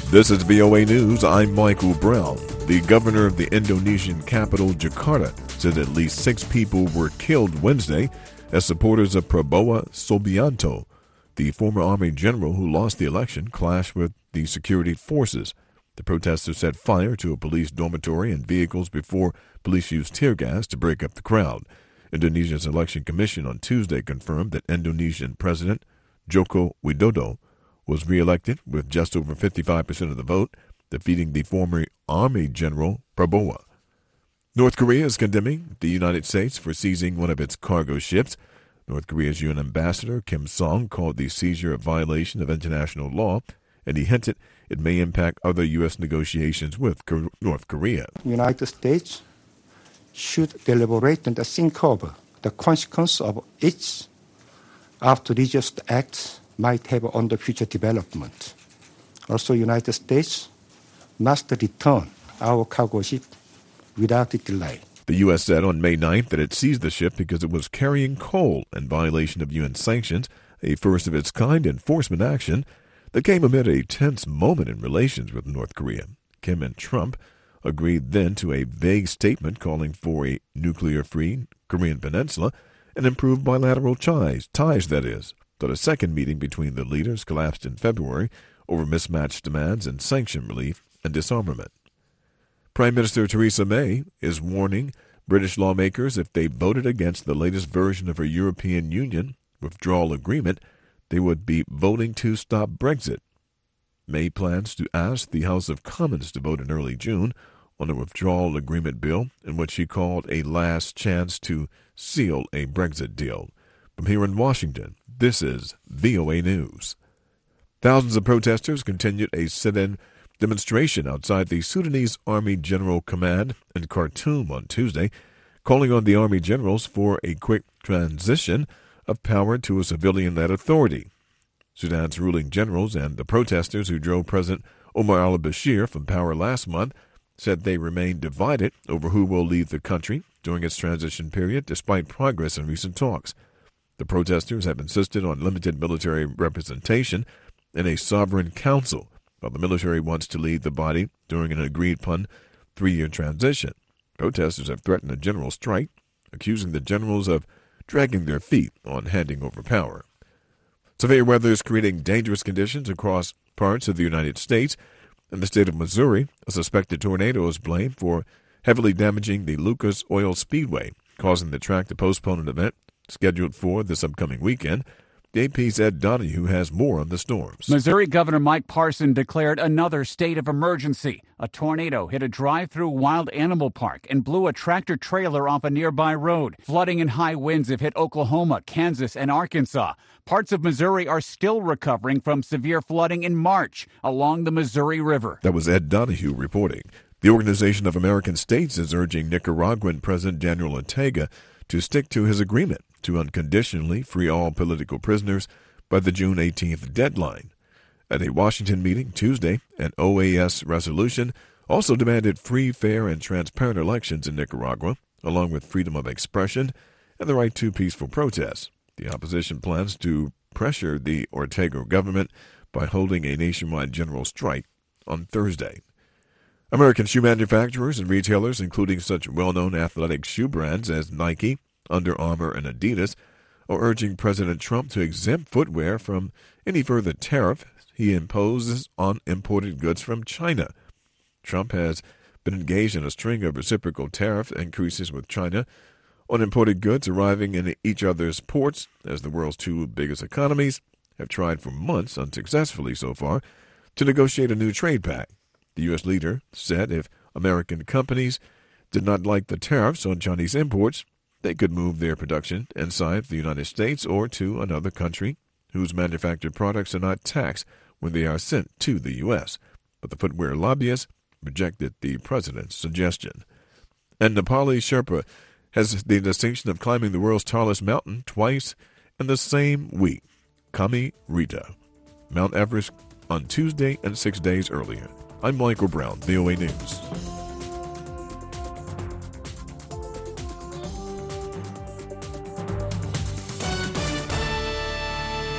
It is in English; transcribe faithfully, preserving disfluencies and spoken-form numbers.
This is V O A News. I'm Michael Brown. The governor of the Indonesian capital, Jakarta, said at least six people were killed Wednesday as supporters of Prabowo Subianto, the former army general who lost the election, clashed with the security forces. The protesters set fire to a police dormitory and vehicles before police used tear gas to break up the crowd. Indonesia's election commission on Tuesday confirmed that Indonesian President Joko Widodo was reelected with just over fifty-five percent of the vote, defeating the former Army General Prabowo. North Korea is condemning the United States for seizing one of its cargo ships. North Korea's U N Ambassador Kim Song called the seizure a violation of international law, and he hinted it may impact other U S negotiations with North Korea. The United States should deliberate and think over the consequence of its outrageous acts might have on the future development. Also, United States must return our cargo ship without delay. The U S said on May ninth that it seized the ship because it was carrying coal in violation of U N sanctions, a first-of-its-kind enforcement action that came amid a tense moment in relations with North Korea. Kim and Trump agreed then to a vague statement calling for a nuclear-free Korean peninsula and improved bilateral ties, ties that is. But a second meeting between the leaders collapsed in February over mismatched demands in sanction relief and disarmament. Prime Minister Theresa May is warning British lawmakers if they voted against the latest version of her European Union withdrawal agreement, they would be voting to stop Brexit. May plans to ask the House of Commons to vote in early June on a withdrawal agreement bill in what she called a last chance to seal a Brexit deal. From here in Washington, this is V O A News. Thousands of protesters continued a sit-in demonstration outside the Sudanese Army General Command in Khartoum on Tuesday, calling on the Army generals for a quick transition of power to a civilian-led authority. Sudan's ruling generals and the protesters who drove President Omar al-Bashir from power last month said they remain divided over who will lead the country during its transition period, despite progress in recent talks. The protesters have insisted on limited military representation in a sovereign council, while the military wants to lead the body during an agreed-upon three-year transition. Protesters have threatened a general strike, accusing the generals of dragging their feet on handing over power. Severe weather is creating dangerous conditions across parts of the United States. In the state of Missouri, a suspected tornado is blamed for heavily damaging the Lucas Oil Speedway, causing the track to postpone an event scheduled for this upcoming weekend. The A P's Ed Donahue has more on the storms. Missouri Governor Mike Parson declared another state of emergency. A tornado hit a drive-through wild animal park and blew a tractor-trailer off a nearby road. Flooding and high winds have hit Oklahoma, Kansas, and Arkansas. Parts of Missouri are still recovering from severe flooding in March along the Missouri River. That was Ed Donahue reporting. The Organization of American States is urging Nicaraguan President Daniel Ortega to stick to his agreement to unconditionally free all political prisoners by the June eighteenth deadline. At a Washington meeting Tuesday, an O A S resolution also demanded free, fair, and transparent elections in Nicaragua, along with freedom of expression and the right to peaceful protest. The opposition plans to pressure the Ortega government by holding a nationwide general strike on Thursday. American shoe manufacturers and retailers, including such well-known athletic shoe brands as Nike, Under Armour, and Adidas, are urging President Trump to exempt footwear from any further tariff he imposes on imported goods from China. Trump has been engaged in a string of reciprocal tariff increases with China on imported goods arriving in each other's ports, as the world's two biggest economies have tried for months, unsuccessfully so far, to negotiate a new trade pact. The U S leader said if American companies did not like the tariffs on Chinese imports, they could move their production inside the United States or to another country whose manufactured products are not taxed when they are sent to the U S. But the footwear lobbyists rejected the president's suggestion. And Nepali Sherpa has the distinction of climbing the world's tallest mountain twice in the same week, Kami Rita, Mount Everest on Tuesday and six days earlier. I'm Michael Brown, V O A News.